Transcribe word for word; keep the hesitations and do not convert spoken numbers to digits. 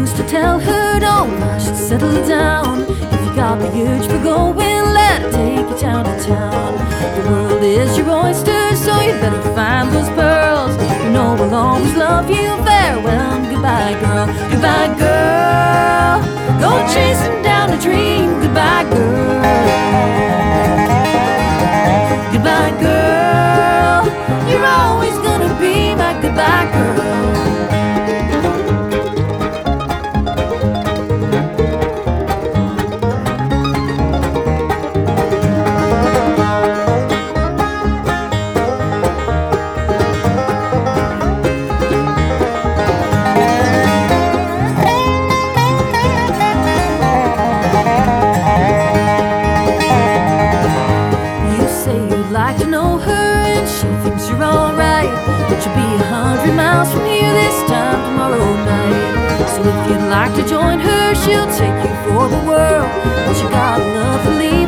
friends to tell her, don't rush, settle down. If you got the urge for going, let her take you down to town. The world is your oyster, so you better find those pearls. You know we'll always love you. Farewell and goodbye, girl. Goodbye, girl. Go chasing down a dream. Goodbye, girl. Goodbye, girl. You're always gonna be my goodbye, girl. Like to know her and she thinks you're alright, but you'll be a hundred miles from here this time tomorrow night. So if you'd like to join her, she'll take you for the world, but you got love to leave.